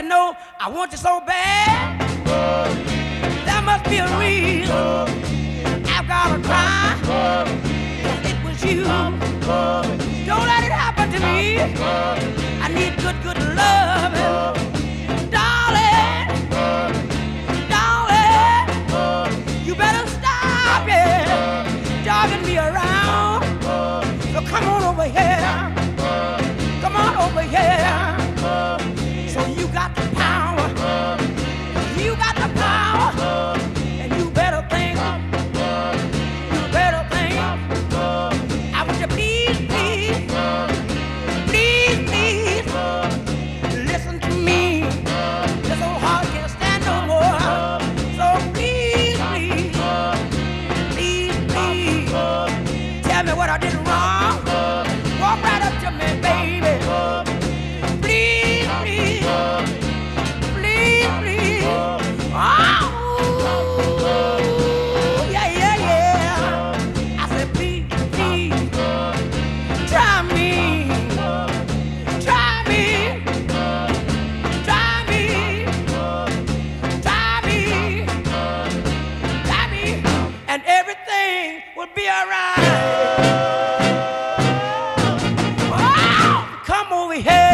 know I want you so bad. There must be a reason. I've gotta try. It was you. Don't let it happen to me. I need good, good love. Darling, darling, you better stop it, jogging me around. So come on over here. Come on over here. So you got the power. You got the power. And you better think. You better think. I want you please, please. Please, please. Listen to me. This old heart can't stand no more. So please, please. Please, please. Tell me what I did wrong. Walk right up to me, baby. Please, please. Please, please. Oh, yeah, yeah, yeah. I said, please, please. Try me. Try me. Try me. Try me. Try me. And everything will be alright. Oh, come over here.